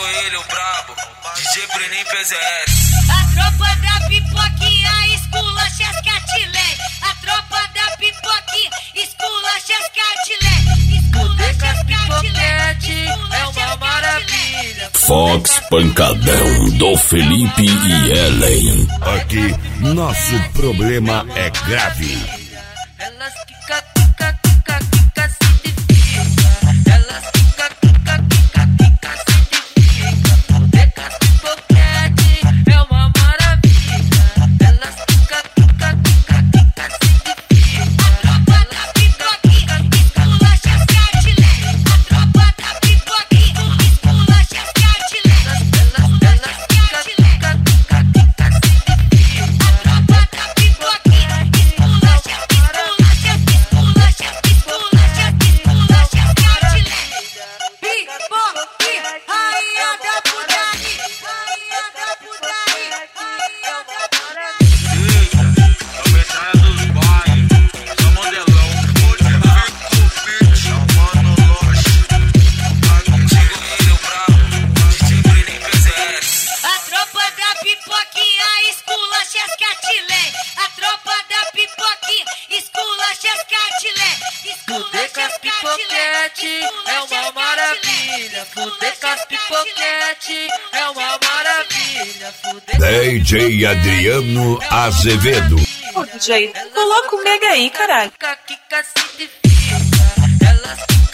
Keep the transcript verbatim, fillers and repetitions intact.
ele, o brabo, D J Brenin P Z S. A tropa da pipoquinha esculacha as catilé. A tropa da pipoquinha esculacha as catilé. Esculacha as catilé. É uma maravilha. Fox Pancadão do Felipe e Ellen. Aqui, nosso problema é grave. Elas quica, quica, quica, quica, se difica. Elas quica, quica, quica, quica, se difica. Decas pipoquete é uma maravilha. Elas quica, quica, quica, quica, se difica. A tropa da pipoquinha esculacha as catilé. A tropa da pipoquinha esculacha as catilé. Elas, elas quica, quica, quica, quica, se difica. A tropa da pipoquinha esculacha, esculacha, esculacha, esculacha, esculacha as catilé. Pipoquinha, rainha da putaria, rainha da putaria, rainha da putaria. A metralha dos bairros, só modelão. Chamando loja. Chegou ele, o brabo, D J Brenin P Z S. A tropa da pipoquinha esculacha as catilé. A tropa da pipoquinha esculacha as catilé. Fuder com as pipoquete é uma maravilha. Fuder com as pipoquete é uma maravilha. Fuder D J Adriano Azevedo. Ô, D J, coloca o mega aí, caralho. com a Kika se difica. Elas